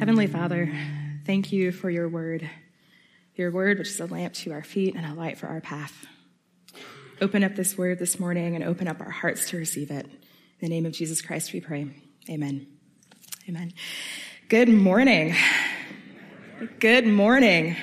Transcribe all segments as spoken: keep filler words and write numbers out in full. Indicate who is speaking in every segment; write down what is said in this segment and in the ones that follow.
Speaker 1: Heavenly Father, thank you for your word, your word which is a lamp to our feet and a light for our path. Open up this word this morning and open up our hearts to receive it. In the name of Jesus Christ we pray. Amen. Amen. Good morning. Good morning.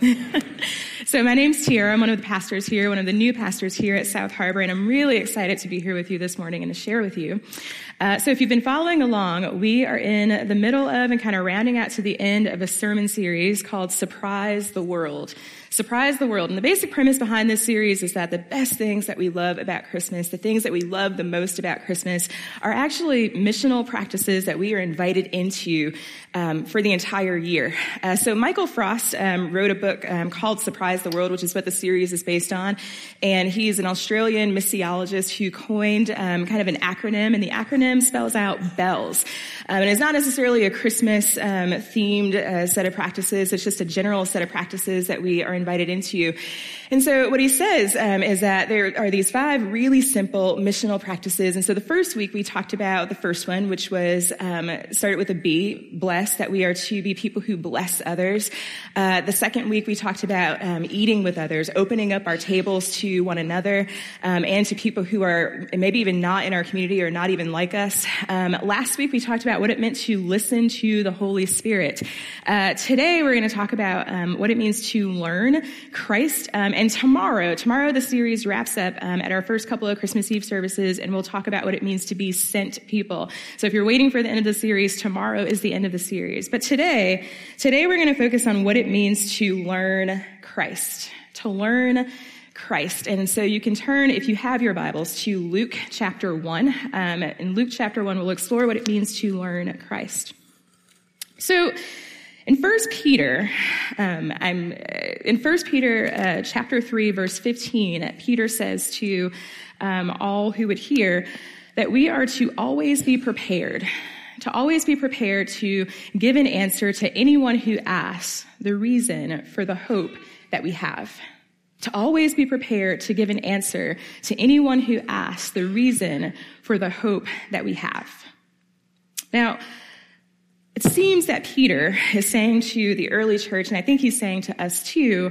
Speaker 1: So my name's Tiara. I'm one of the pastors here, one of the new pastors here at South Harbor, and I'm really excited to be here with you this morning and to share with you. Uh, so if you've been following along, we are in the middle of and kind of rounding out to the end of a sermon series called Surprise the World. Surprise the World. And the basic premise behind this series is that the best things that we love about Christmas, the things that we love the most about Christmas, are actually missional practices that we are invited into um, for the entire year. Uh, so Michael Frost um, wrote a book um, called Surprise the World, which is what the series is based on. And he's an Australian missiologist who coined um, kind of an acronym, and the acronym spells out BELLS. Um, and it's not necessarily a Christmas um, themed uh, set of practices. It's just a general set of practices that we are invited into. And so what he says um, is that there are these five really simple missional practices. And so the first week we talked about the first one, which was um, started with a B, bless, that we are to be people who bless others. Uh, the second week we talked about um, eating with others, opening up our tables to one another um, and to people who are maybe even not in our community or not even like us. Um, last week we talked about what it meant to listen to the Holy Spirit. Uh, today we're going to talk about um, what it means to learn Christ. Um, and tomorrow, tomorrow the series wraps up um, at our first couple of Christmas Eve services, and we'll talk about what it means to be sent people. So if you're waiting for the end of the series, tomorrow is the end of the series. But today, today we're going to focus on what it means to learn Christ, to learn Christ. And so you can turn, if you have your Bibles, to Luke chapter one. Um, in Luke chapter one, we'll explore what it means to learn Christ. So in First Peter, um, I'm in First Peter uh, chapter three, verse fifteen. Peter says to um, all who would hear that we are to always be prepared, to always be prepared to give an answer to anyone who asks the reason for the hope that we have. To always be prepared to give an answer to anyone who asks the reason for the hope that we have. Now, it seems that Peter is saying to the early church, and I think he's saying to us too,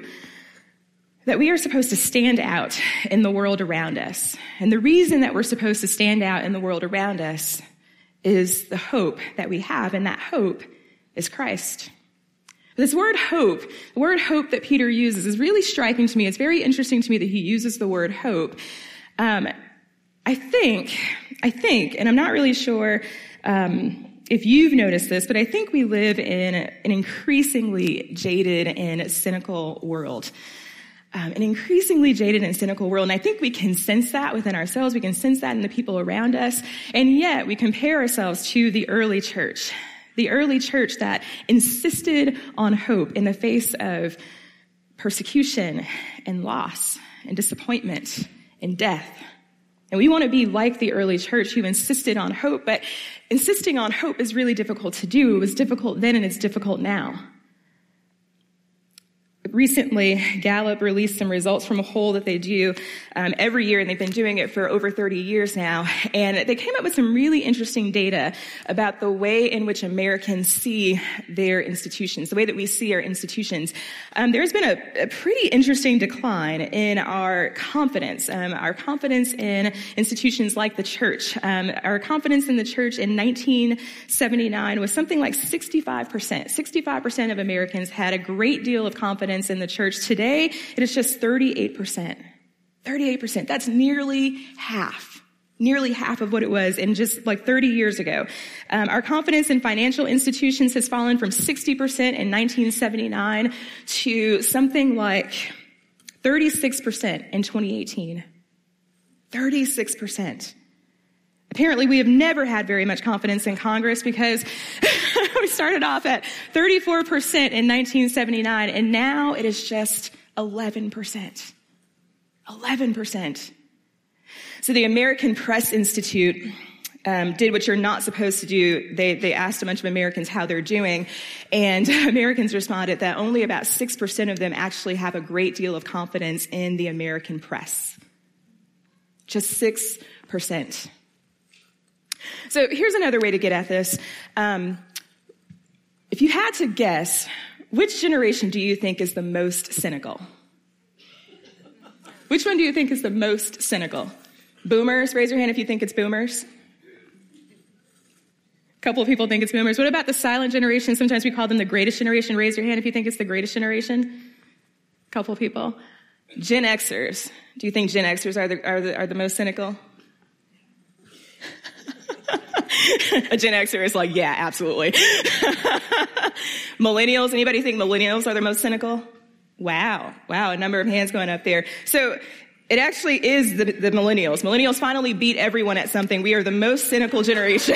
Speaker 1: that we are supposed to stand out in the world around us. And the reason that we're supposed to stand out in the world around us is the hope that we have, and that hope is Christ. This word hope, the word hope that Peter uses is really striking to me. It's very interesting to me that he uses the word hope. Um, I think, I think, and I'm not really sure um, if you've noticed this, but I think we live in an increasingly jaded and cynical world. Um, an increasingly jaded and cynical world. And I think we can sense that within ourselves. We can sense that in the people around us. And yet we compare ourselves to the early church. The early church that insisted on hope in the face of persecution and loss and disappointment and death. And we want to be like the early church who insisted on hope, but insisting on hope is really difficult to do. It was difficult then and it's difficult now. Recently, Gallup released some results from a poll that they do um, every year, and they've been doing it for over thirty years now. And they came up with some really interesting data about the way in which Americans see their institutions, the way that we see our institutions. Um, there's been a, a pretty interesting decline in our confidence, um, our confidence in institutions like the church. Um, our confidence in the church in nineteen seventy-nine was something like sixty-five percent. sixty-five percent of Americans had a great deal of confidence in the church. Today, it is just thirty-eight percent. thirty-eight percent. That's nearly half. Nearly half of what it was in just like thirty years ago. Um, our confidence in financial institutions has fallen from sixty percent in nineteen seventy-nine to something like thirty-six percent in twenty eighteen. thirty-six percent. Apparently, we have never had very much confidence in Congress because we started off at thirty-four percent in nineteen seventy-nine, and now it is just eleven percent. eleven percent. So the American Press Institute um, did what you're not supposed to do. They, they asked a bunch of Americans how they're doing, and Americans responded that only about six percent of them actually have a great deal of confidence in the American press. Just six percent. So here's another way to get at this. Um, If you had to guess, which generation do you think is the most cynical? Which one do you think is the most cynical? Boomers? Raise your hand if you think it's boomers. A couple of people think it's boomers. What about the silent generation? Sometimes we call them the greatest generation. Raise your hand if you think it's the greatest generation. A couple of people. Gen Xers. Do you think Gen Xers are the, are the, are the most cynical? A Gen Xer is like, yeah, absolutely. Millennials. Anybody think millennials are the most cynical? Wow. Wow. A number of hands going up there. So it actually is the, the millennials. Millennials finally beat everyone at something. We are the most cynical generation.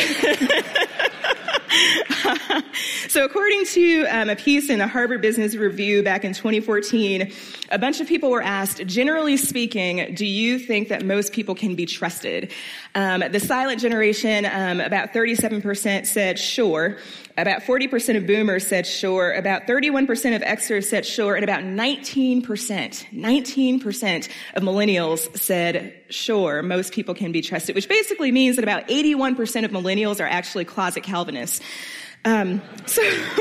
Speaker 1: So according to um, a piece in the Harvard Business Review back in twenty fourteen, a bunch of people were asked, generally speaking, do you think that most people can be trusted? Um, the silent generation, um, about thirty-seven percent said sure. About forty percent of boomers said sure. About thirty-one percent of Xers said sure. And about nineteen percent, nineteen percent of millennials said sure, most people can be trusted, which basically means that about eighty-one percent of millennials are actually closet Calvinists. Um, so,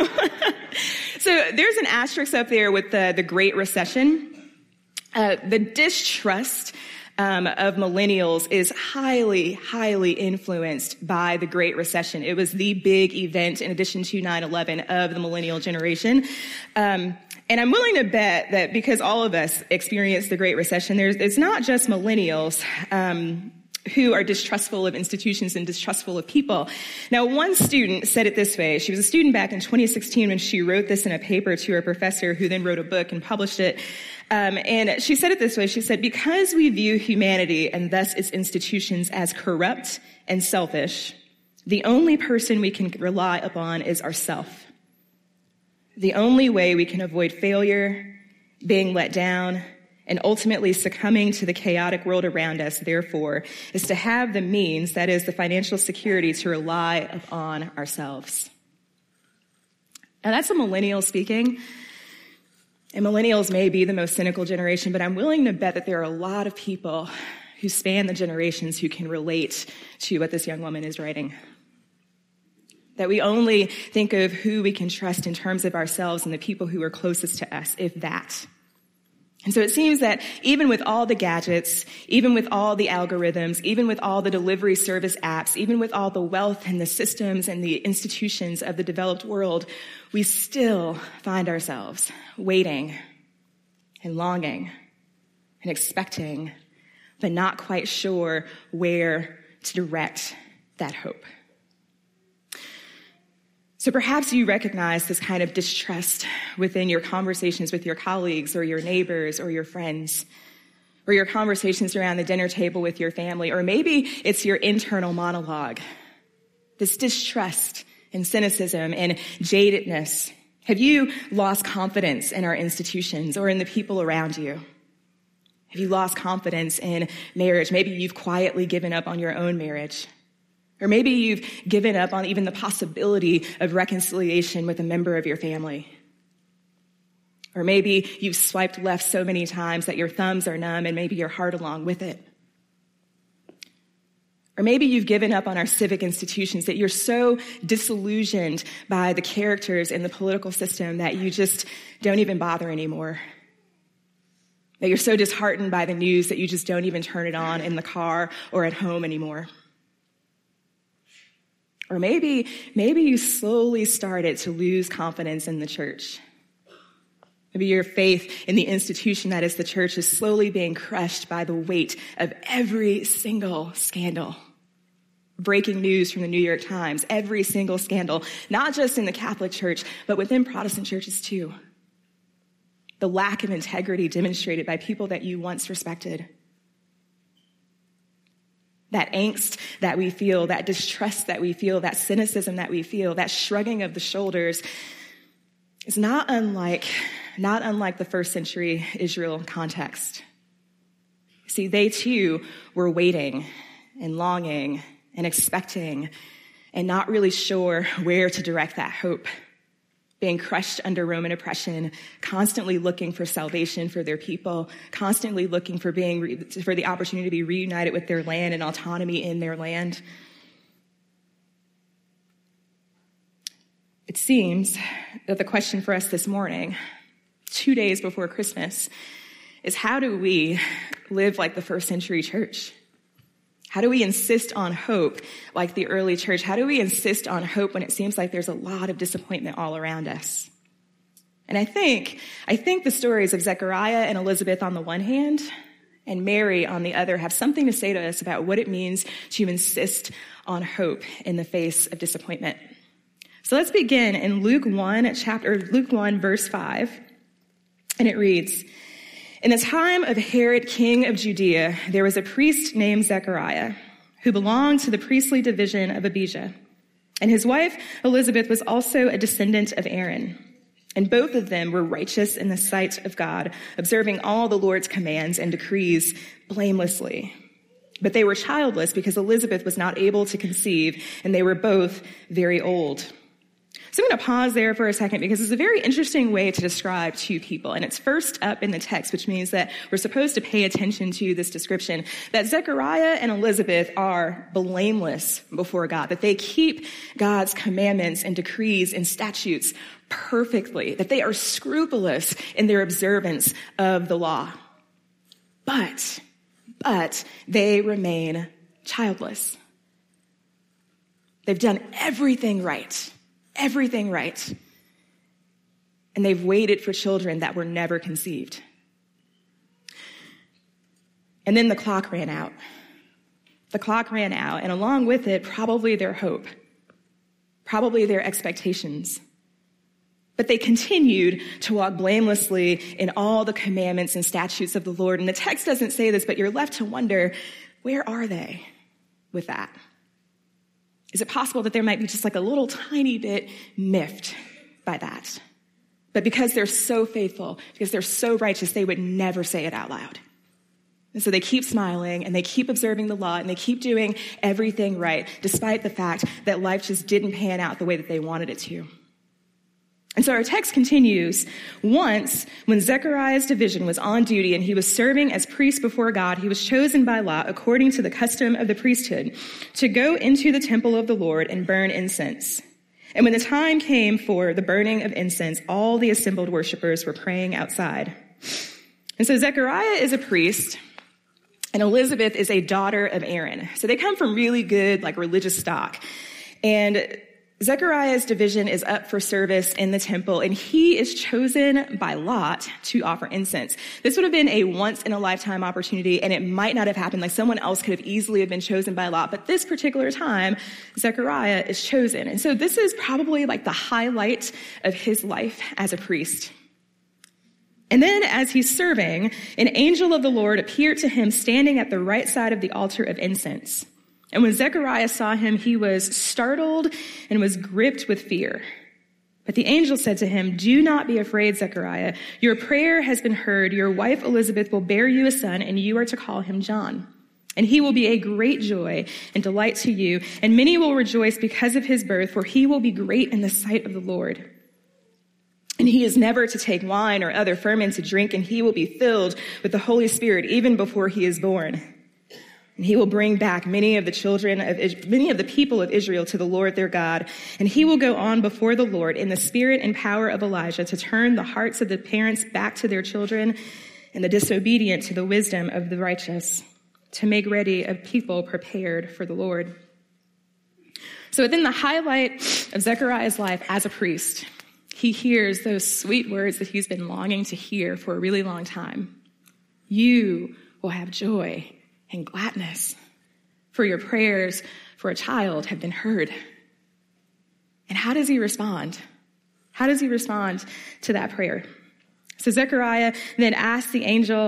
Speaker 1: so there's an asterisk up there with the, the Great Recession. Uh, the distrust um, of millennials is highly, highly influenced by the Great Recession. It was the big event, in addition to nine eleven, of the millennial generation. Um, and I'm willing to bet that because all of us experienced the Great Recession, there's it's not just millennials. Um, who are distrustful of institutions and distrustful of people. Now, one student said it this way. She was a student back in twenty sixteen when she wrote this in a paper to her professor, who then wrote a book and published it. Um, and she said it this way. She said, because we view humanity and thus its institutions as corrupt and selfish, the only person we can rely upon is ourself. The only way we can avoid failure, being let down, and ultimately succumbing to the chaotic world around us, therefore, is to have the means, that is, the financial security, to rely upon ourselves. Now, that's a millennial speaking. And millennials may be the most cynical generation, but I'm willing to bet that there are a lot of people who span the generations who can relate to what this young woman is writing. That we only think of who we can trust in terms of ourselves and the people who are closest to us, if that. And so it seems that even with all the gadgets, even with all the algorithms, even with all the delivery service apps, even with all the wealth and the systems and the institutions of the developed world, we still find ourselves waiting and longing and expecting, but not quite sure where to direct that hope. So perhaps you recognize this kind of distrust within your conversations with your colleagues or your neighbors or your friends, or your conversations around the dinner table with your family, or maybe it's your internal monologue. This distrust and cynicism and jadedness. Have you lost confidence in our institutions or in the people around you? Have you lost confidence in marriage? Maybe you've quietly given up on your own marriage. Or maybe you've given up on even the possibility of reconciliation with a member of your family. Or maybe you've swiped left so many times that your thumbs are numb and maybe your heart along with it. Or maybe you've given up on our civic institutions, that you're so disillusioned by the characters in the political system that you just don't even bother anymore. That you're so disheartened by the news that you just don't even turn it on in the car or at home anymore. Or maybe, maybe you slowly started to lose confidence in the church. Maybe your faith in the institution that is the church is slowly being crushed by the weight of every single scandal. Breaking news from the New York Times, every single scandal, not just in the Catholic Church, but within Protestant churches too. The lack of integrity demonstrated by people that you once respected. That angst that we feel, that distrust that we feel, that cynicism that we feel, that shrugging of the shoulders is not unlike, not unlike the first century Israel context. See, they too were waiting and longing and expecting and not really sure where to direct that hope. Being crushed under Roman oppression, constantly looking for salvation for their people, constantly looking for being re- for the opportunity to be reunited with their land and autonomy in their land. It seems that the question for us this morning, two days before Christmas, is how do we live like the first century church? How do we insist on hope like the early church? How do we insist on hope when it seems like there's a lot of disappointment all around us? And I think, I think the stories of Zechariah and Elizabeth on the one hand and Mary on the other have something to say to us about what it means to insist on hope in the face of disappointment. So let's begin in Luke one, chapter, Luke one, verse five. And it reads, "In the time of Herod, king of Judea, there was a priest named Zechariah, who belonged to the priestly division of Abijah. And his wife, Elizabeth, was also a descendant of Aaron. And both of them were righteous in the sight of God, observing all the Lord's commands and decrees blamelessly. But they were childless because Elizabeth was not able to conceive, and they were both very old." So I'm going to pause there for a second because it's a very interesting way to describe two people. And it's first up in the text, which means that we're supposed to pay attention to this description, that Zechariah and Elizabeth are blameless before God, that they keep God's commandments and decrees and statutes perfectly, that they are scrupulous in their observance of the law. But, but they remain childless. They've done everything right. Everything right. And they've waited for children that were never conceived. And then the clock ran out. The clock ran out, and along with it, probably their hope, probably their expectations. But they continued to walk blamelessly in all the commandments and statutes of the Lord. And the text doesn't say this, but you're left to wonder, where are they with that? Is it possible that there might be just like a little tiny bit miffed by that? But because they're so faithful, because they're so righteous, they would never say it out loud. And so they keep smiling and they keep observing the law and they keep doing everything right, despite the fact that life just didn't pan out the way that they wanted it to. And so our text continues. Once, when Zechariah's division was on duty and he was serving as priest before God, he was chosen by lot, according to the custom of the priesthood, to go into the temple of the Lord and burn incense. And when the time came for the burning of incense, all the assembled worshipers were praying outside. And so Zechariah is a priest, and Elizabeth is a daughter of Aaron. So they come from really good, like, religious stock. And Zechariah's division is up for service in the temple, and he is chosen by lot to offer incense. This would have been a once-in-a-lifetime opportunity, and it might not have happened. Like, someone else could have easily have been chosen by lot, but this particular time, Zechariah is chosen. And so this is probably like the highlight of his life as a priest. And then as he's serving, an angel of the Lord appeared to him standing at the right side of the altar of incense. And when Zechariah saw him, he was startled and was gripped with fear. But the angel said to him, "Do not be afraid, Zechariah. Your prayer has been heard. Your wife Elizabeth will bear you a son, and you are to call him John. And he will be a great joy and delight to you, and many will rejoice because of his birth, for he will be great in the sight of the Lord. And he is never to take wine or other fermented drink, and he will be filled with the Holy Spirit even before he is born. And he will bring back many of the children of, many of the people of Israel to the Lord their God. And he will go on before the Lord in the spirit and power of Elijah to turn the hearts of the parents back to their children and the disobedient to the wisdom of the righteous, to make ready a people prepared for the Lord." So within the highlight of Zechariah's life as a priest, he hears those sweet words that he's been longing to hear for a really long time. You will have joy and gladness, for your prayers for a child have been heard. And how does he respond? How does he respond to that prayer? So Zechariah then asks the angel,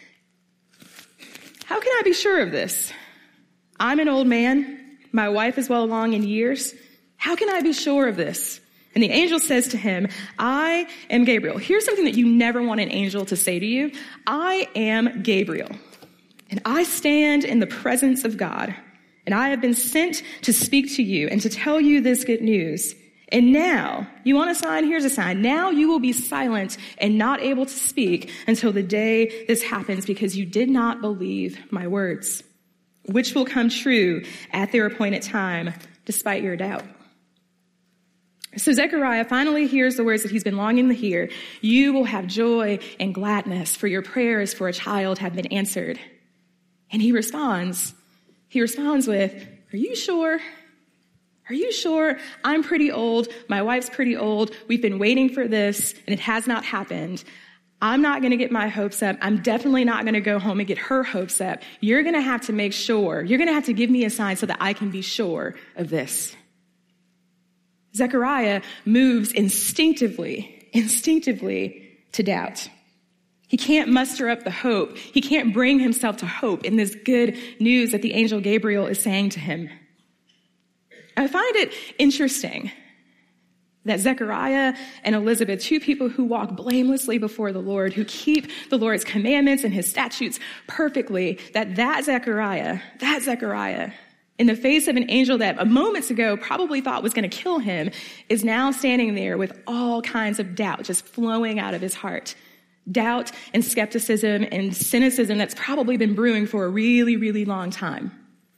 Speaker 1: "How can I be sure of this? I'm an old man. My wife is well along in years. How can I be sure of this?" And the angel says to him, "I am Gabriel." Here's something that you never want an angel to say to you. "I am Gabriel. And I stand in the presence of God, and I have been sent to speak to you and to tell you this good news. And now, you want a sign? Here's a sign. Now you will be silent and not able to speak until the day this happens, because you did not believe my words, which will come true at their appointed time, despite your doubt." So Zechariah finally hears the words that he's been longing to hear. You will have joy and gladness, for your prayers for a child have been answered. And he responds, he responds with, are you sure? Are you sure? I'm pretty old. My wife's pretty old. We've been waiting for this, and it has not happened. I'm not going to get my hopes up. I'm definitely not going to go home and get her hopes up. You're going to have to make sure. You're going to have to give me a sign so that I can be sure of this. Zechariah moves instinctively, instinctively to doubt. He can't muster up the hope. He can't bring himself to hope in this good news that the angel Gabriel is saying to him. I find it interesting that Zechariah and Elizabeth, two people who walk blamelessly before the Lord, who keep the Lord's commandments and his statutes perfectly, that that Zechariah, that Zechariah, in the face of an angel that a moments ago probably thought was going to kill him, is now standing there with all kinds of doubt just flowing out of his heart. Doubt and skepticism and cynicism that's probably been brewing for a really, really long time.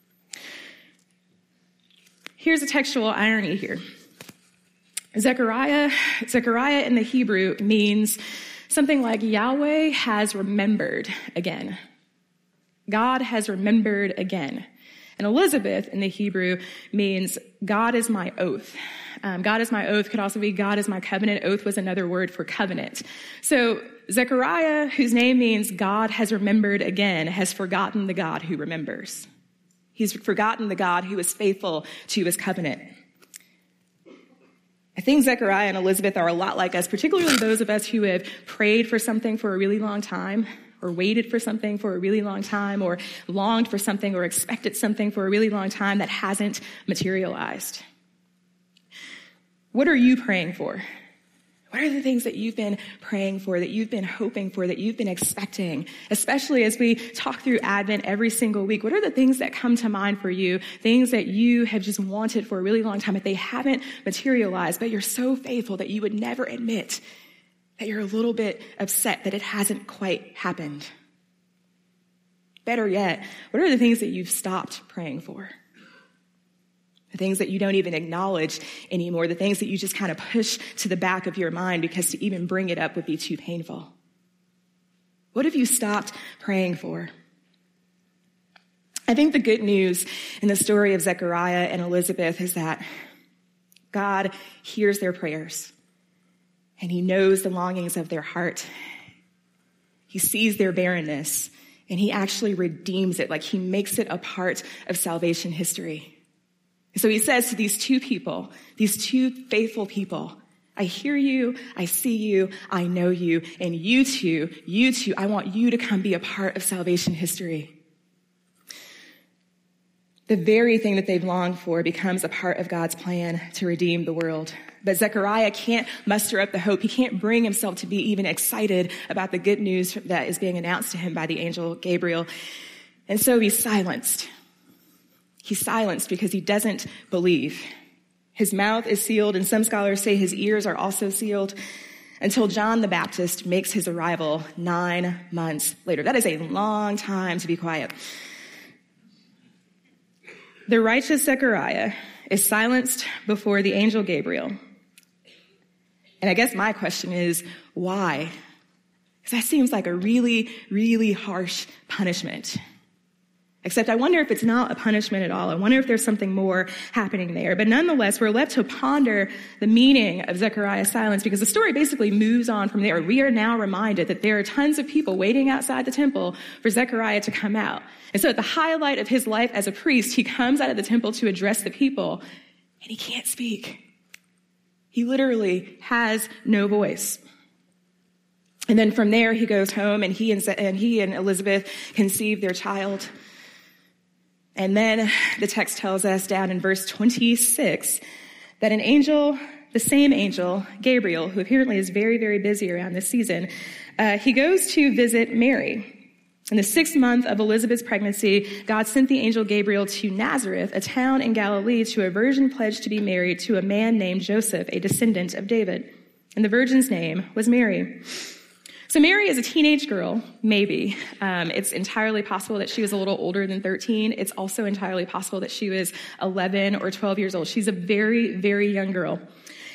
Speaker 1: Here's a textual irony here. Zechariah, Zechariah in the Hebrew means something like Yahweh has remembered again. God has remembered again. And Elizabeth in the Hebrew means God is my oath. Um, God is my oath could also be God is my covenant. Oath was another word for covenant. So Zechariah, whose name means God has remembered again, has forgotten the God who remembers. He's forgotten the God who is faithful to his covenant. I think Zechariah and Elizabeth are a lot like us, particularly those of us who have prayed for something for a really long time, or waited for something for a really long time, or longed for something or expected something for a really long time that hasn't materialized. What are you praying for? What are the things that you've been praying for, that you've been hoping for, that you've been expecting? Especially as we talk through Advent every single week, what are the things that come to mind for you? Things that you have just wanted for a really long time, but they haven't materialized, but you're so faithful that you would never admit that you're a little bit upset that it hasn't quite happened. Better yet, what are the things that you've stopped praying for? The things that you don't even acknowledge anymore, the things that you just kind of push to the back of your mind because to even bring it up would be too painful. What have you stopped praying for? I think the good news in the story of Zechariah and Elizabeth is that God hears their prayers and he knows the longings of their heart. He sees their barrenness and he actually redeems it, like he makes it a part of salvation history. So he says to these two people, these two faithful people, I hear you, I see you, I know you, and you two, you two, I want you to come be a part of salvation history. The very thing that they've longed for becomes a part of God's plan to redeem the world. But Zechariah can't muster up the hope. He can't bring himself to be even excited about the good news that is being announced to him by the angel Gabriel. And so he's silenced. He's silenced because he doesn't believe. His mouth is sealed, and some scholars say his ears are also sealed, until John the Baptist makes his arrival nine months later. That is a long time to be quiet. The righteous Zechariah is silenced before the angel Gabriel. And I guess my question is, why? Because that seems like a really, really harsh punishment. Except I wonder if it's not a punishment at all. I wonder if there's something more happening there. But nonetheless, we're left to ponder the meaning of Zechariah's silence because the story basically moves on from there. We are now reminded that there are tons of people waiting outside the temple for Zechariah to come out. And so at the highlight of his life as a priest, he comes out of the temple to address the people, and he can't speak. He literally has no voice. And then from there, he goes home, and he and, and he and Elizabeth conceive their child. And then the text tells us down in verse twenty-six that an angel, the same angel, Gabriel, who apparently is very, very busy around this season, uh, he goes to visit Mary. In the sixth month of Elizabeth's pregnancy, God sent the angel Gabriel to Nazareth, a town in Galilee, to a virgin pledged to be married to a man named Joseph, a descendant of David. And the virgin's name was Mary. So Mary is a teenage girl, maybe. Um, it's entirely possible that she was a little older than thirteen. It's also entirely possible that she was eleven or twelve years old. She's a very, very young girl.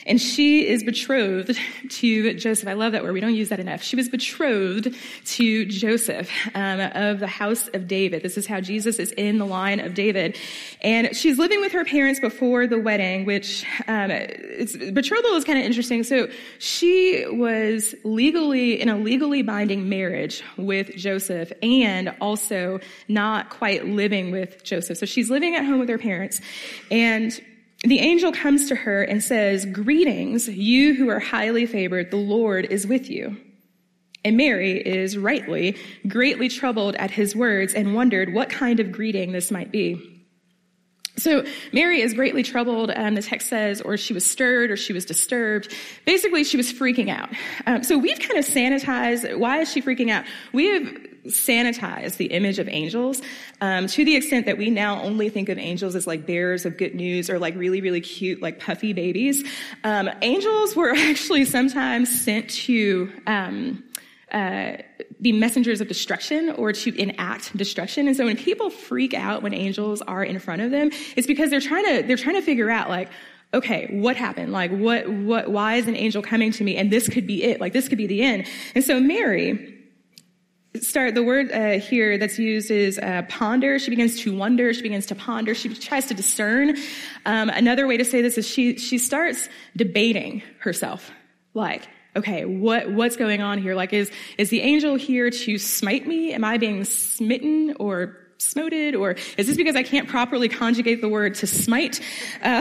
Speaker 1: And she is betrothed to Joseph. I love that word. We don't use that enough. She was betrothed to Joseph um, of the house of David. This is how Jesus is in the line of David. And she's living with her parents before the wedding, which um, it's, betrothal is kind of interesting. So she was legally in a legally binding marriage with Joseph and also not quite living with Joseph. So she's living at home with her parents. And the angel comes to her and says, "Greetings, you who are highly favored, the Lord is with you." And Mary is rightly greatly troubled at his words and wondered what kind of greeting this might be. So Mary is greatly troubled, um, the text says, or she was stirred or she was disturbed. Basically, she was freaking out. Um, so we've kind of sanitized, why is she freaking out? We have sanitized the image of angels um, to the extent that we now only think of angels as like bearers of good news or like really, really cute, like puffy babies. Um, angels were actually sometimes sent to um Uh, be messengers of destruction or to enact destruction. And so when people freak out when angels are in front of them, it's because they're trying to, they're trying to figure out like, okay, what happened? Like what, what, why is an angel coming to me? And this could be it. Like this could be the end. And so Mary, start, the word uh, here that's used is uh, ponder. She begins to wonder. She begins to ponder. She tries to discern. Um, another way to say this is she, she starts debating herself. Like, okay, what, what's going on here? Like, is, is the angel here to smite me? Am I being smitten or smoted? Or is this because I can't properly conjugate the word to smite? Uh,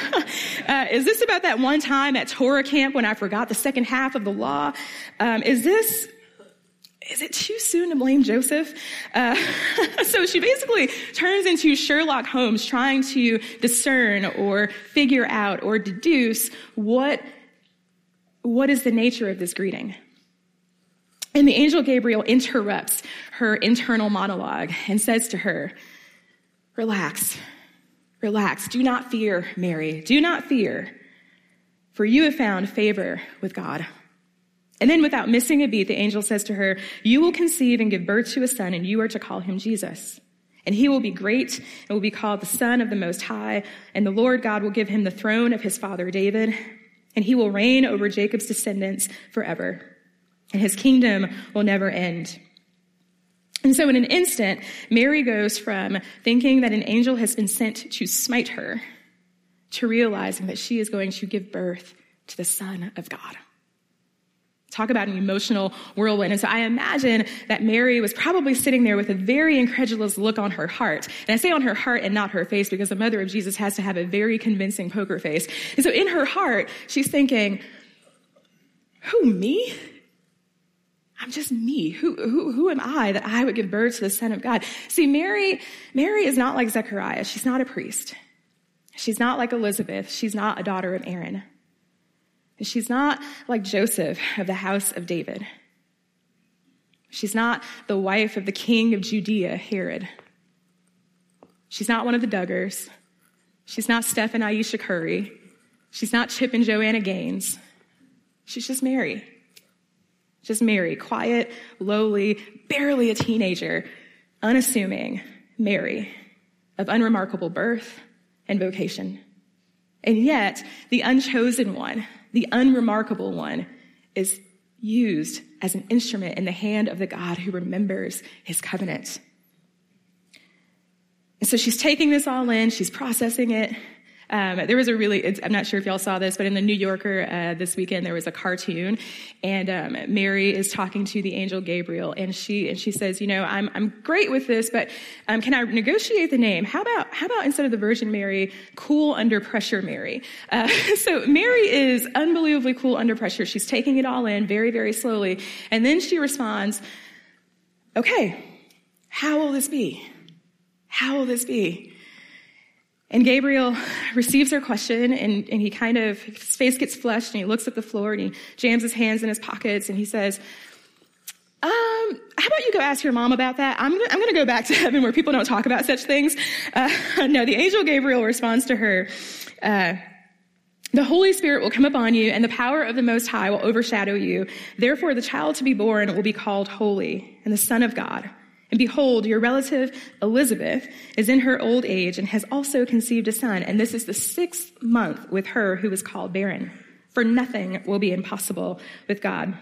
Speaker 1: uh, is this about that one time at Torah camp when I forgot the second half of the law? Um, is this, is it too soon to blame Joseph? Uh, so she basically turns into Sherlock Holmes trying to discern or figure out or deduce what What is the nature of this greeting? And the angel Gabriel interrupts her internal monologue and says to her, relax, relax. Do not fear, Mary. Do not fear, for you have found favor with God. And then without missing a beat, the angel says to her, you will conceive and give birth to a son, and you are to call him Jesus. And he will be great and will be called the Son of the Most High. And the Lord God will give him the throne of his father David, and he will reign over Jacob's descendants forever, and his kingdom will never end. And so in an instant, Mary goes from thinking that an angel has been sent to smite her to realizing that she is going to give birth to the Son of God. Talk about an emotional whirlwind. And so I imagine that Mary was probably sitting there with a very incredulous look on her heart. And I say on her heart and not her face because the mother of Jesus has to have a very convincing poker face. And so in her heart, she's thinking, who, me? I'm just me. Who, who, who am I that I would give birth to the Son of God? See, Mary, Mary is not like Zechariah. She's not a priest. She's not like Elizabeth. She's not a daughter of Aaron. She's not like Joseph of the house of David. She's not the wife of the king of Judea, Herod. She's not one of the Duggars. She's not Steph and Aisha Curry. She's not Chip and Joanna Gaines. She's just Mary. Just Mary, quiet, lowly, barely a teenager, unassuming Mary of unremarkable birth and vocation. And yet, the unchosen one, the unremarkable one, is used as an instrument in the hand of the God who remembers his covenant. And so she's taking this all in, she's processing it. Um, there was a really, it's, I'm not sure if y'all saw this, but in the New Yorker uh, this weekend, there was a cartoon, and um, Mary is talking to the angel Gabriel, and she and she says, you know, I'm I'm great with this, but um, can I negotiate the name? How about how about instead of the Virgin Mary, cool under pressure Mary? Uh, so Mary is unbelievably cool under pressure. She's taking it all in very, very slowly, and then she responds, okay, how will this be? How will this be? And Gabriel receives her question, and, and he kind of, his face gets flushed, and he looks at the floor, and he jams his hands in his pockets, and he says, um, how about you go ask your mom about that? I'm, I'm going to go back to heaven where people don't talk about such things. Uh, no, the angel Gabriel responds to her, uh, the Holy Spirit will come upon you, and the power of the Most High will overshadow you. Therefore, the child to be born will be called Holy, and the Son of God. And behold, your relative Elizabeth is in her old age and has also conceived a son. And this is the sixth month with her who is called barren. for nothing will be impossible with God.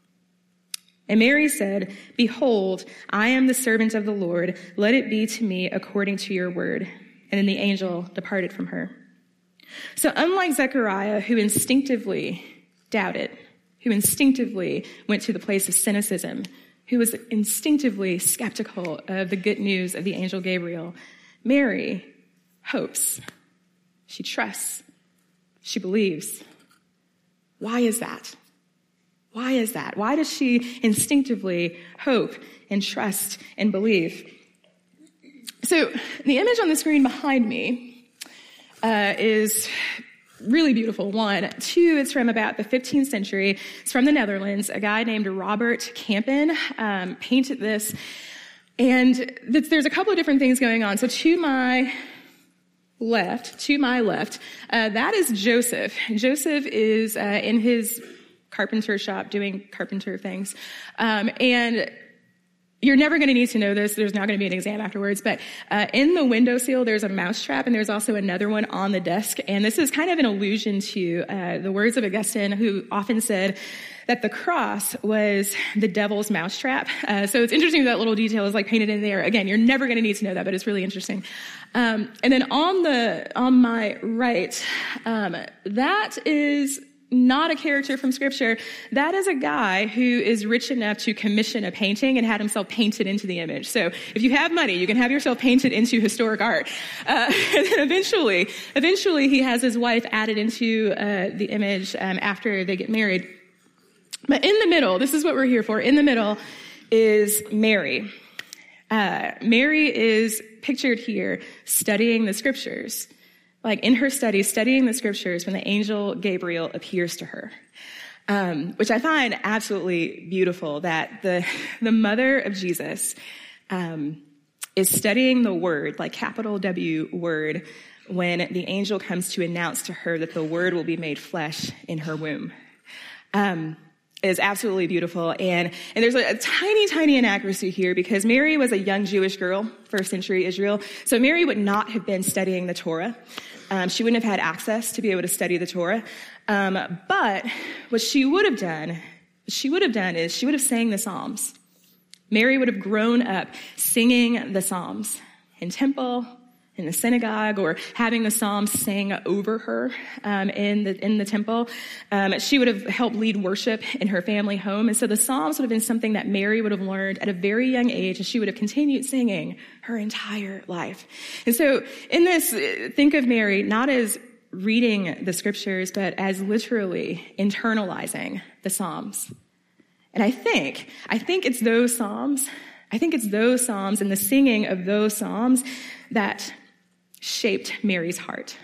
Speaker 1: And Mary said, behold, I am the servant of the Lord. Let it be to me according to your word. And then the angel departed from her. So unlike Zechariah, who instinctively doubted, who instinctively went to the place of cynicism, who was instinctively skeptical of the good news of the angel Gabriel, Mary hopes. She trusts. She believes. Why is that? Why is that? Why does she instinctively hope and trust and believe? So the image on the screen behind me uh, is really beautiful. One. Two, it's from about the fifteenth century. It's from the Netherlands. A guy named Robert Campen um, painted this. And th- there's a couple of different things going on. So to my left, to my left, uh, that is Joseph. Joseph is uh, in his carpenter shop doing carpenter things. Um, and you're never going to need to know this. There's not going to be an exam afterwards. But uh, in the windowsill, there's a mousetrap, and there's also another one on the desk. And this is kind of an allusion to uh, the words of Augustine, who often said that the cross was the devil's mousetrap. Uh, so it's interesting that little detail is like painted in there. Again, you're never going to need to know that, but it's really interesting. Um, and then on the on my right, um, that is not a character from Scripture. That is a guy who is rich enough to commission a painting and had himself painted into the image. So if you have money, you can have yourself painted into historic art. Uh, and then eventually, eventually he has his wife added into uh, the image um, after they get married. But in the middle, this is what we're here for. In the middle is Mary. Uh, Mary is pictured here studying the Scriptures. Like in her study, studying the Scriptures when the angel Gabriel appears to her, um, which I find absolutely beautiful, that the, the mother of Jesus um, is studying the Word, like capital W Word, when the angel comes to announce to her that the Word will be made flesh in her womb. Um, is absolutely beautiful. And, and there's a, a tiny, tiny inaccuracy here, because Mary was a young Jewish girl, first century Israel. So Mary would not have been studying the Torah. Um, she wouldn't have had access to be able to study the Torah. Um, but what she would have done, what she would have done is she would have sang the Psalms. Mary would have grown up singing the Psalms in temple, in the synagogue, or having the Psalms sang over her um, in the in the temple. Um, she would have helped lead worship in her family home. And so the Psalms would have been something that Mary would have learned at a very young age, and she would have continued singing her entire life. And so in this, think of Mary not as reading the Scriptures, but as literally internalizing the Psalms. And I think, I think it's those Psalms, I think it's those Psalms and the singing of those Psalms that shaped Mary's heart.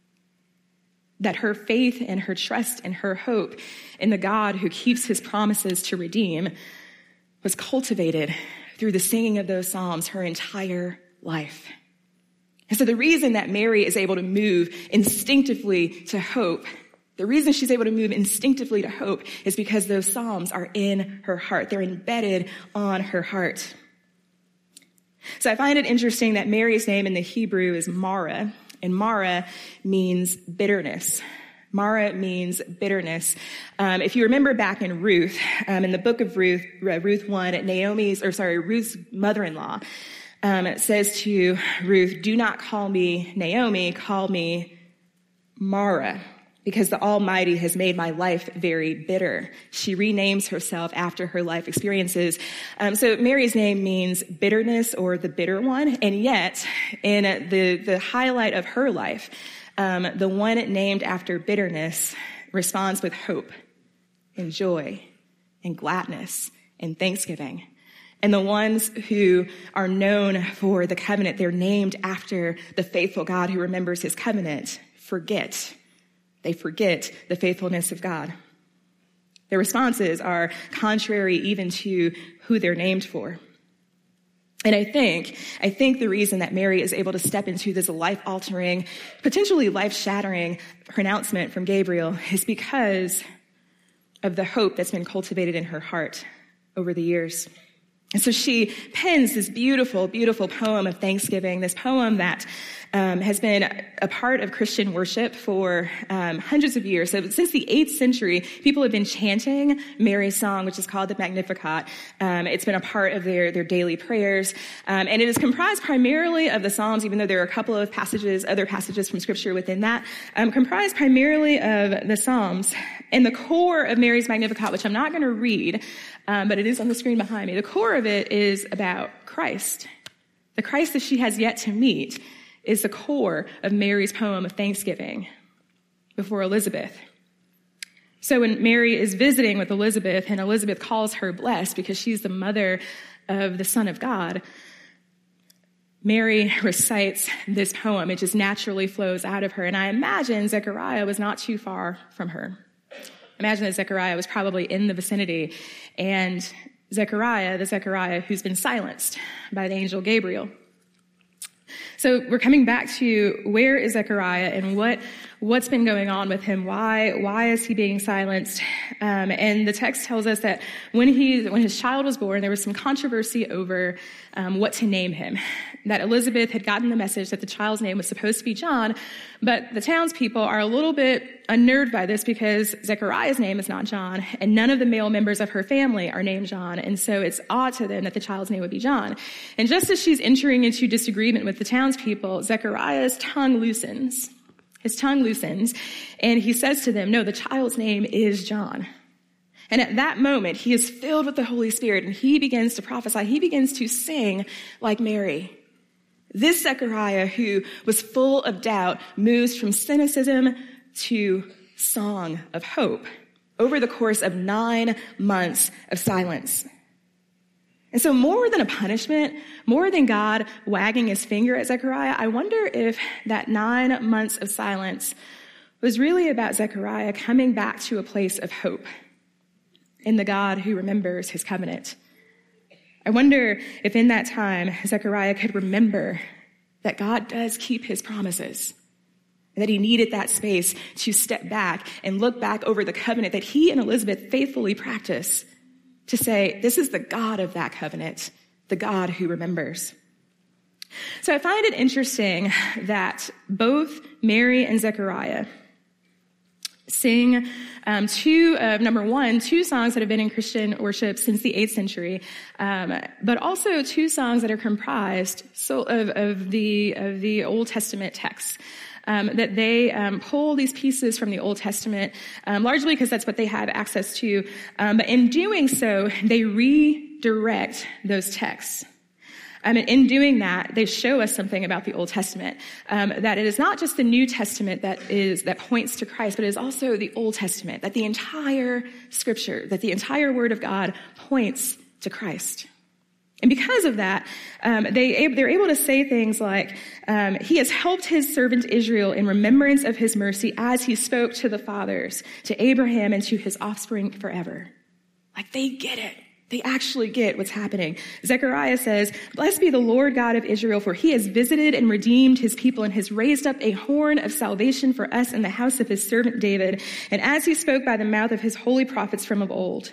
Speaker 1: That her faith and her trust and her hope in the God who keeps his promises to redeem was cultivated through the singing of those Psalms her entire life. And so the reason that Mary is able to move instinctively to hope, the reason she's able to move instinctively to hope is because those Psalms are in her heart. They're embedded on her heart. So I find it interesting that Mary's name in the Hebrew is Mara, and Mara means bitterness. Mara means bitterness. Um, if you remember back in Ruth, um, in the book of Ruth, Ruth one, Naomi's, or sorry, Ruth's mother-in-law, um, it says to Ruth, "Do not call me Naomi, call me Mara, because the Almighty has made my life very bitter." She renames herself after her life experiences. Um, so Mary's name means bitterness, or the bitter one. And yet, in the, the highlight of her life, um, the one named after bitterness responds with hope and joy and gladness and thanksgiving. And the ones who are known for the covenant, they're named after the faithful God who remembers his covenant, forget. They forget the faithfulness of God. Their responses are contrary even to who they're named for. And I think, I think the reason that Mary is able to step into this life-altering, potentially life-shattering pronouncement from Gabriel is because of the hope that's been cultivated in her heart over the years. And so she pens this beautiful, beautiful poem of thanksgiving, this poem that um, has been a part of Christian worship for um, hundreds of years. So since the eighth century, people have been chanting Mary's song, which is called the Magnificat. Um, it's been a part of their, their daily prayers. Um, and it is comprised primarily of the Psalms, even though there are a couple of passages, other passages from Scripture within that, um, comprised primarily of the Psalms. And the core of Mary's Magnificat, which I'm not going to read, um, but it is on the screen behind me, the core of it is about Christ. The Christ that she has yet to meet is the core of Mary's poem of thanksgiving before Elizabeth. So when Mary is visiting with Elizabeth, and Elizabeth calls her blessed because she's the mother of the Son of God, Mary recites this poem. It just naturally flows out of her. And I imagine Zechariah was not too far from her. Imagine that Zechariah was probably in the vicinity, and Zechariah, the Zechariah who's been silenced by the angel Gabriel. So we're coming back to where is Zechariah and what, what's been going on with him? Why, why is he being silenced? Um, and the text tells us that when he, when his child was born, there was some controversy over um, what to name him. That Elizabeth had gotten the message that the child's name was supposed to be John, but the townspeople are a little bit unnerved by this because Zechariah's name is not John, and none of the male members of her family are named John, and so it's odd to them that the child's name would be John. And just as she's entering into disagreement with the townspeople, Zechariah's tongue loosens. His tongue loosens, and he says to them, no, the child's name is John. And at that moment, he is filled with the Holy Spirit, and he begins to prophesy. He begins to sing like Mary. This Zechariah, who was full of doubt, moves from cynicism to song of hope over the course of nine months of silence. And so more than a punishment, more than God wagging his finger at Zechariah, I wonder if that nine months of silence was really about Zechariah coming back to a place of hope in the God who remembers his covenant. I wonder if in that time, Zechariah could remember that God does keep his promises, and that he needed that space to step back and look back over the covenant that he and Elizabeth faithfully practice, to say, this is the God of that covenant, the God who remembers. So I find it interesting that both Mary and Zechariah sing um, two, uh, number one, two songs that have been in Christian worship since the eighth century, um, but also two songs that are comprised so of, of the of the Old Testament texts. Um, that they um, pull these pieces from the Old Testament, um, largely because that's what they have access to. Um, but in doing so, they redirect those texts. Um, and in doing that, they show us something about the Old Testament, um, that it is not just the New Testament that is that points to Christ, but it is also the Old Testament, that the entire Scripture, that the entire Word of God points to Christ. And because of that, um, they, they're able to say things like, um, he has helped his servant Israel in remembrance of his mercy as he spoke to the fathers, to Abraham and to his offspring forever. Like, they get it. They actually get what's happening. Zechariah says, blessed be the Lord God of Israel, for he has visited and redeemed his people and has raised up a horn of salvation for us in the house of his servant David, and as he spoke by the mouth of his holy prophets from of old.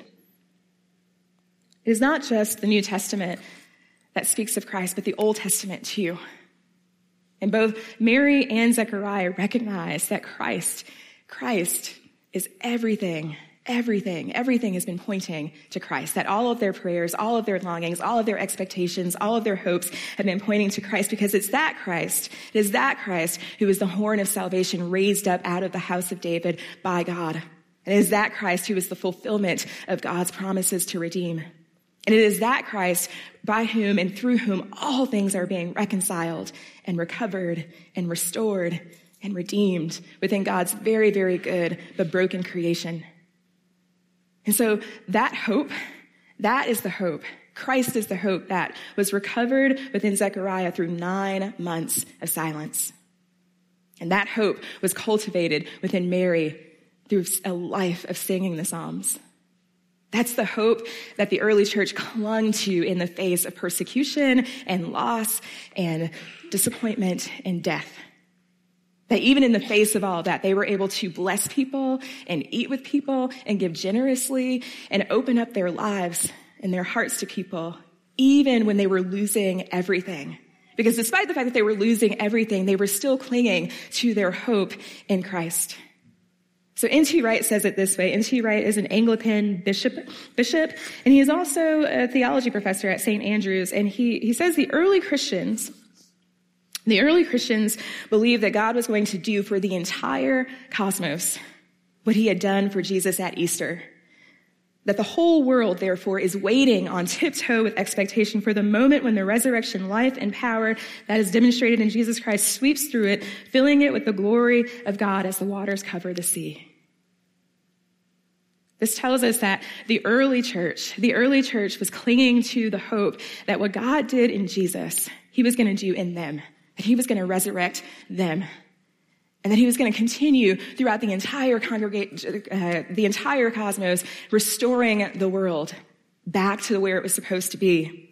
Speaker 1: It is not just the New Testament that speaks of Christ, but the Old Testament too. And both Mary and Zechariah recognize that Christ, Christ is everything, everything, everything has been pointing to Christ, that all of their prayers, all of their longings, all of their expectations, all of their hopes have been pointing to Christ, because it's that Christ, it is that Christ who is the horn of salvation raised up out of the house of David by God. And it is that Christ who is the fulfillment of God's promises to redeem. And it is that Christ by whom and through whom all things are being reconciled and recovered and restored and redeemed within God's very, very good but broken creation. And so that hope, that is the hope. Christ is the hope that was recovered within Zechariah through nine months of silence. And that hope was cultivated within Mary through a life of singing the Psalms. That's the hope that the early church clung to in the face of persecution and loss and disappointment and death. That even in the face of all of that, they were able to bless people and eat with people and give generously and open up their lives and their hearts to people, even when they were losing everything, Because despite the fact that they were losing everything, they were still clinging to their hope in Christ. So N T Wright says it this way. N T Wright is an Anglican bishop, bishop, and he is also a theology professor at Saint Andrews. And he, he says the early Christians, the early Christians believed that God was going to do for the entire cosmos what he had done for Jesus at Easter. That the whole world, therefore, is waiting on tiptoe with expectation for the moment when the resurrection life and power that is demonstrated in Jesus Christ sweeps through it, filling it with the glory of God as the waters cover the sea. This tells us that the early church, the early church was clinging to the hope that what God did in Jesus, he was going to do in them, that he was going to resurrect them. And that he was going to continue throughout the entire congregation, uh, the entire cosmos, restoring the world back to where it was supposed to be.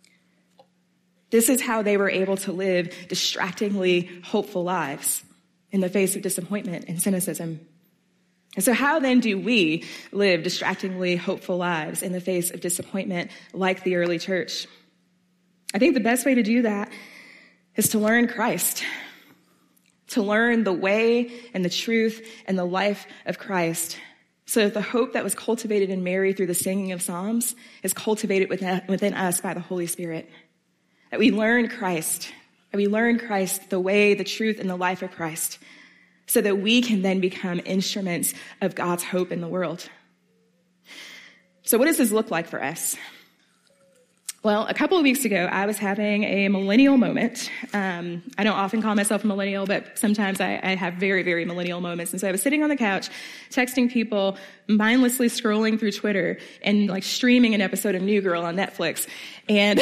Speaker 1: This is how they were able to live distractingly hopeful lives in the face of disappointment and cynicism. And so how then do we live distractingly hopeful lives in the face of disappointment like the early church? I think the best way to do that is to learn Christ. To learn the way and the truth and the life of Christ, so that the hope that was cultivated in Mary through the singing of Psalms is cultivated within us by the Holy Spirit. That we learn Christ, that we learn Christ, the way, the truth, and the life of Christ, so that we can then become instruments of God's hope in the world. So what does this look like for us? Well, a couple of weeks ago, I was having a millennial moment. Um, I don't often call myself a millennial, but sometimes I, I have very, very millennial moments. And so I was sitting on the couch, texting people, mindlessly scrolling through Twitter, and like streaming an episode of New Girl on Netflix. And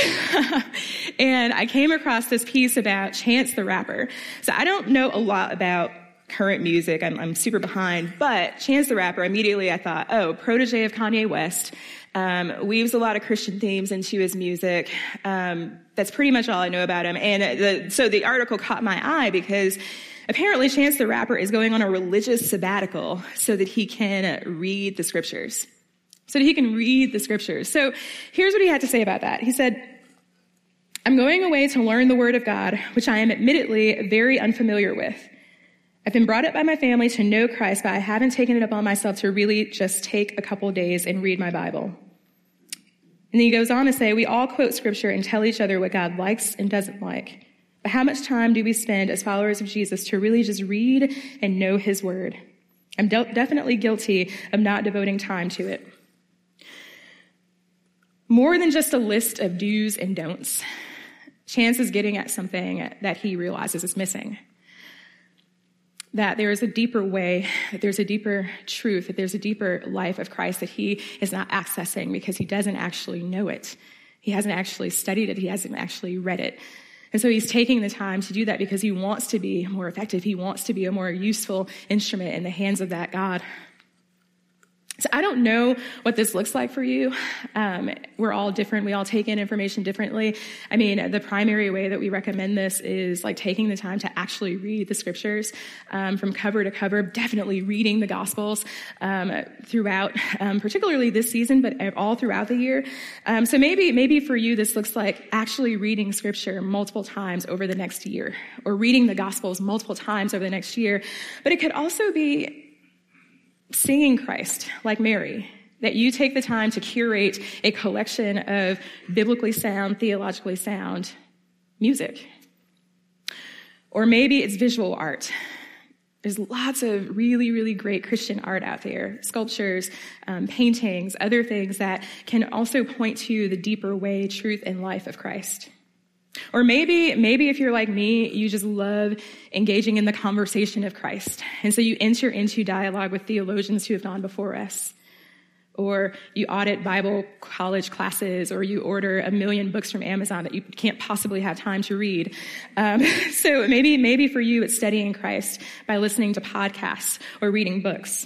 Speaker 1: and I came across this piece about Chance the Rapper. So I don't know a lot about current music. I'm, I'm super behind. But Chance the Rapper, immediately I thought, oh, protege of Kanye West. Um, weaves a lot of Christian themes into his music. Um, that's pretty much all I know about him. And the, so the article caught my eye because apparently Chance the Rapper is going on a religious sabbatical so that he can read the scriptures. So that he can read the scriptures. So here's what he had to say about that. He said, I'm going away to learn the word of God, which I am admittedly very unfamiliar with. I've been brought up by my family to know Christ, but I haven't taken it upon myself to really just take a couple days and read my Bible. And then he goes on to say, we all quote scripture and tell each other what God likes and doesn't like. But how much time do we spend as followers of Jesus to really just read and know his word? I'm de- definitely guilty of not devoting time to it. More than just a list of do's and don'ts, Chance is getting at something that he realizes is missing. That there is a deeper way, that there's a deeper truth, that there's a deeper life of Christ that he is not accessing because he doesn't actually know it. He hasn't actually studied it. He hasn't actually read it. And so he's taking the time to do that because he wants to be more effective. He wants to be a more useful instrument in the hands of that God. So I don't know what this looks like for you. Um, we're all different. We all take in information differently. I mean, the primary way that we recommend this is like taking the time to actually read the scriptures um, from cover to cover, definitely reading the Gospels um, throughout, um, particularly this season, but all throughout the year. Um, so maybe, maybe for you, this looks like actually reading scripture multiple times over the next year, or reading the Gospels multiple times over the next year. But it could also be singing Christ, like Mary, that you take the time to curate a collection of biblically sound, theologically sound music. Or maybe it's visual art. There's lots of really, really great Christian art out there, sculptures, um, paintings, other things that can also point to the deeper way, truth, and life of Christ. Or maybe, maybe if you're like me, you just love engaging in the conversation of Christ. And so you enter into dialogue with theologians who have gone before us. Or you audit Bible college classes, or you order a million books from Amazon that you can't possibly have time to read. Um, so maybe, maybe for you, it's studying Christ by listening to podcasts or reading books.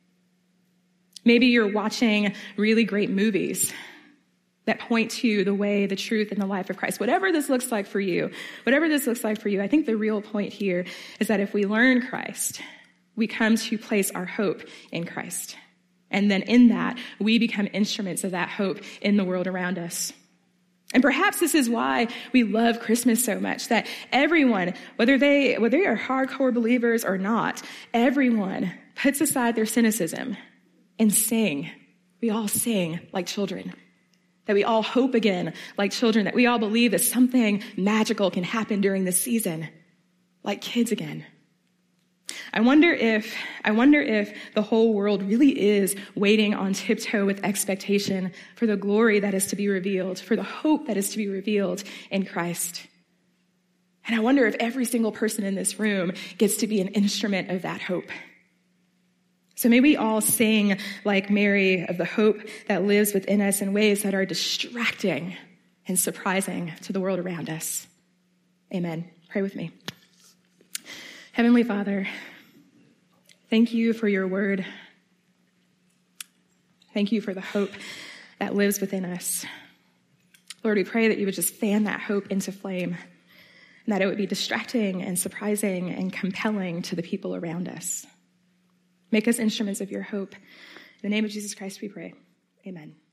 Speaker 1: Maybe you're watching really great movies that point to the way, the truth, and the life of Christ. Whatever this looks like for you, whatever this looks like for you, I think the real point here is that if we learn Christ, we come to place our hope in Christ. And then in that, we become instruments of that hope in the world around us. And perhaps this is why we love Christmas so much, that everyone, whether they, whether they are hardcore believers or not, everyone puts aside their cynicism and sing. We all sing like children. That we all hope again like children. That we all believe that something magical can happen during this season, like kids again. I wonder if, I wonder if the whole world really is waiting on tiptoe with expectation for the glory that is to be revealed, for the hope that is to be revealed in Christ. And I wonder if every single person in this room gets to be an instrument of that hope. So may we all sing like Mary of the hope that lives within us in ways that are distracting and surprising to the world around us. Amen. Pray with me. Heavenly Father, thank you for your word. Thank you for the hope that lives within us. Lord, we pray that you would just fan that hope into flame, and that it would be distracting and surprising and compelling to the people around us. Make us instruments of your hope. In the name of Jesus Christ we pray. Amen.